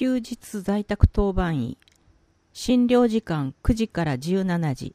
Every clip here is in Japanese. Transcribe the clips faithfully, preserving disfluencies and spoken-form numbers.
休日在宅当番医、診療時間くじからじゅうしちじ、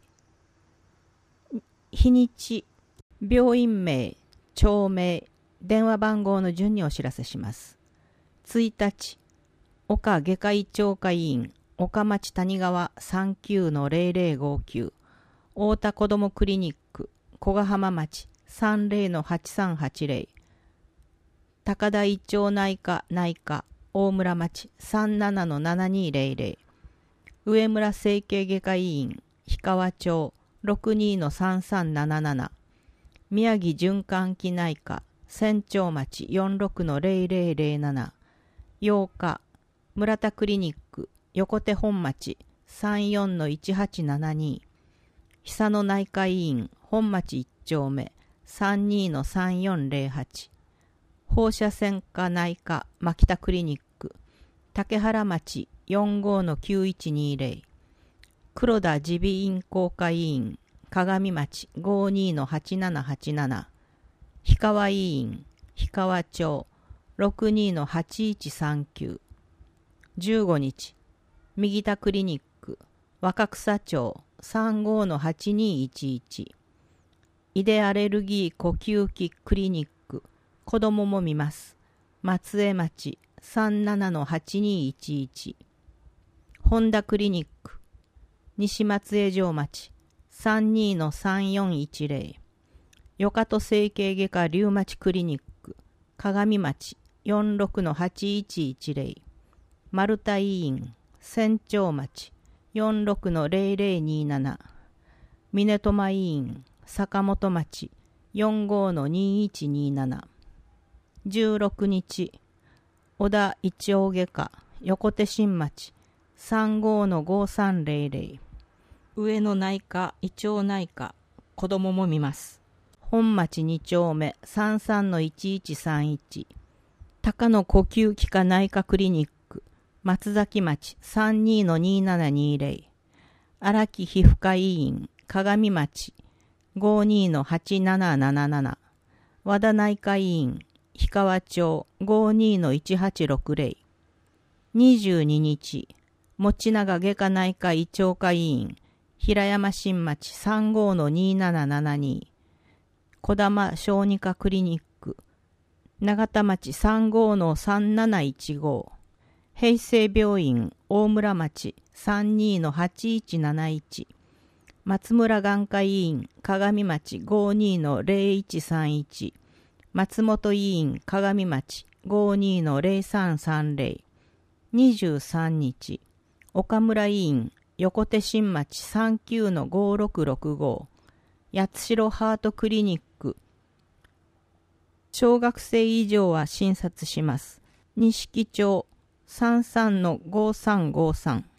日にち、病院名、町名、電話番号の順にお知らせします。いちにち、岡外科医長科医院、岡町谷川 さんきゅうのゼロゼロごきゅう、太田子どもクリニック、小ヶ浜町 さんじゅうのはちさんはちゼロ、高田医長内科内科、大村町 さんじゅうななのななにゼロゼロ、上村整形外科医院、氷川町 ろくにのさんさんなななな、宮城循環器内科、千丁町 よんじゅうろくのゼロゼロゼロなな、ようか、村田クリニック、横手本町 さんじゅうよんのいちはちななに、久野内科医院、本町いち丁目 さんじゅうにのさんよんゼロはち、放射線科内科、牧田クリニック、竹原町 よんじゅうごのきゅういちにゼロ、黒田耳鼻咽喉科医院、鏡町 ごじゅうにのはちななはちなな、氷川医院、氷川町 ろくにのはちいちさんきゅう、じゅうごにち、右田クリニック、若草町 さんじゅうごのはちにいちいち、イデアレルギー呼吸器クリニック、子供も見ます。松江町 さんじゅうななのはちにいちいち、本田クリニック、西松江城町 さんじゅうにのさんよんいちゼロ、よかと整形外科リウマチクリニック、鏡町 よんじゅうろくのはちいちいちゼロ、丸太医院、千丁町 よんじゅうろくのゼロゼロになな、峰笘医院、坂本町 よんじゅうごのにいちになな、じゅうろくにち、小田胃腸外科、横手新町 さんじゅうごのごさんゼロゼロ、上野内科、胃腸内科、子供も見ます。本町に丁目 さんじゅうさんのいちいちさんいち、高野呼吸器科内科クリニック、松崎町 さんじゅうにのにななにゼロ、荒木皮膚科医院、鏡町 ごじゅうにのはちなななななな、和田内科医院、氷川町 ごじゅうにのいちはちろくゼロ、にじゅうににち、持永外科内科胃腸科医院、平山新町 さんじゅうごのにななななに、小玉小児科クリニック、長田町 さんじゅうごのさんなないちご、平成病院大村町 さんじゅうにのはちいちなないち、松村眼科医院鏡町 ごじゅうにのゼロいちさんいち、松本医院鏡町 ごじゅうにのゼロさんさんゼロ、にじゅうさんにち、岡村医院横手新町 さんきゅうのごろくろくご、八代ハートクリニック、小学生以上は診察します。錦町 さんじゅうさんのごさんごさん、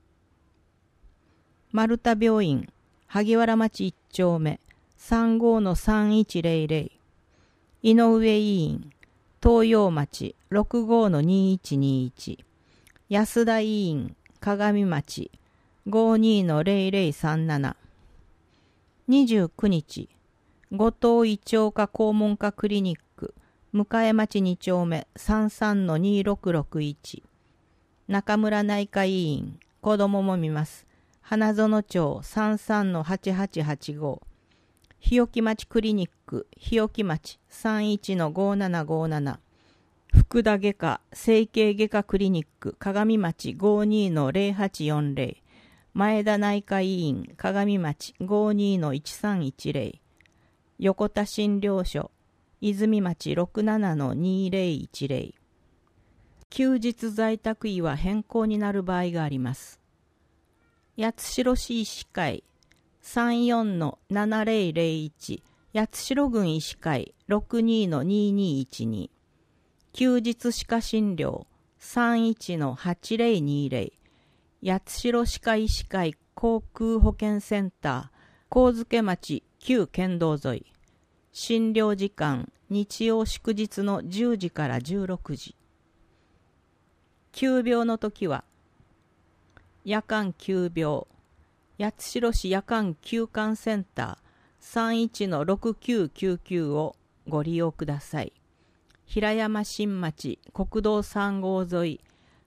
丸太病院萩原町いち丁目 さんじゅうごのさんいちゼロゼロ、井上医院東洋町 ろくじゅうごのにいちにいち、安田医院鏡町 ごじゅうにのゼロゼロさんなな、にじゅうくにち、後藤胃腸科肛門科クリニック向町に丁目 さんじゅうさんのにろくろくいち、中村内科医院子供も見ます。花園町 さんじゅうさんのはちはちはちご、日置町クリニック日置町 さんじゅういちのごななごなな、福田外科整形外科クリニック鏡町 ごじゅうにのゼロはちよんゼロ、前田内科医院鏡町 ごじゅうにのいちさんいちゼロ、横田診療所泉町 ろくじゅうななのにゼロいちゼロ、休日在宅医は変更になる場合があります。八代市医師会 さんじゅうよんのななゼロゼロいち、八代郡医師会 ろくじゅうにのににいちに、休日歯科診療 さんじゅういちのはちゼロにゼロ、八代歯科医師会航空保健センター神漬町旧県道沿い、診療時間日曜祝日のじゅうじからじゅうろくじ、急病の時は夜間急病八代市夜間急患センター さんじゅういちのろくきゅうきゅうきゅう をご利用ください。平山新町国道さん号沿い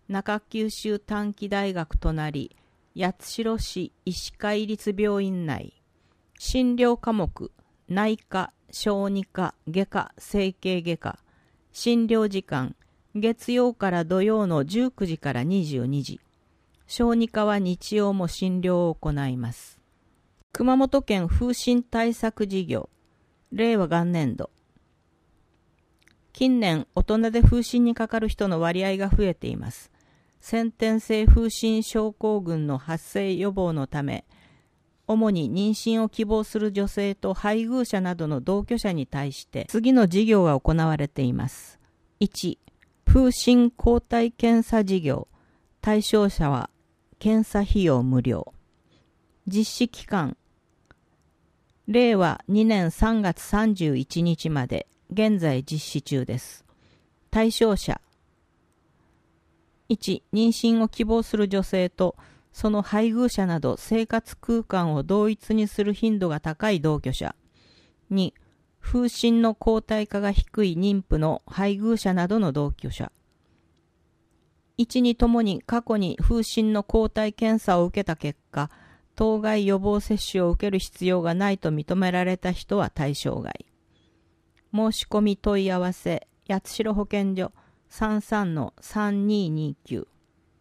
中九州短期大学隣、八代市医師会立病院内、診療科目、内科、小児科、外科、整形外科、診療時間、月曜から土曜のじゅうくじからにじゅうにじ、小児科は日曜も診療を行います。熊本県風疹対策事業、令和元年度。近年、大人で風疹にかかる人の割合が増えています。先天性風疹症候群の発生予防のため、主に妊娠を希望する女性と配偶者などの同居者に対して、次の事業が行われています。いち、風疹抗体検査事業。対象者は、検査費用無料。実施期間、れいわにねんさんがつさんじゅういちにちまで、現在実施中です。対象者、いち、妊娠を希望する女性と、その配偶者など生活空間を同一にする頻度が高い同居者。に、風疹の抗体価が低い妊婦の配偶者などの同居者。いちにともに過去に風疹の抗体検査を受けた結果、当該予防接種を受ける必要がないと認められた人は対象外。申し込み問い合わせ、八代保健所 さんさんのさんにーにーきゅう。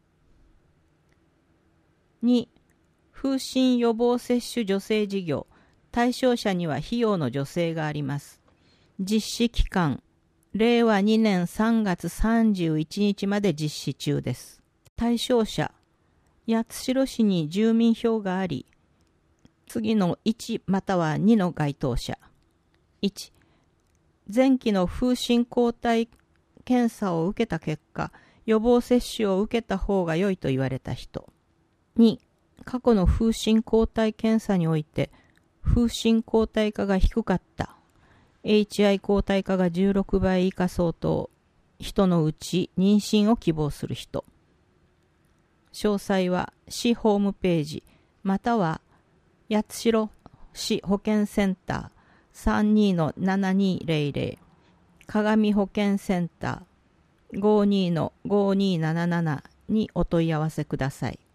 に、風疹予防接種助成事業。対象者には費用の助成があります。実施期間、れいわにねんさんがつさんじゅういちにちまで実施中です。対象者、八代市に住民票があり、次のいちまたはにの該当者。いち、前期の風疹抗体検査を受けた結果、予防接種を受けた方が良いと言われた人。に、過去の風疹抗体検査において、風疹抗体価が低かった。エイチアイ 抗体価がじゅうろくばい以下相当、人のうち妊娠を希望する人。詳細は市ホームページ、または八代市保健センター さんにのななにーぜろぜろ、鏡保健センター ごにのごにーなななな にお問い合わせください。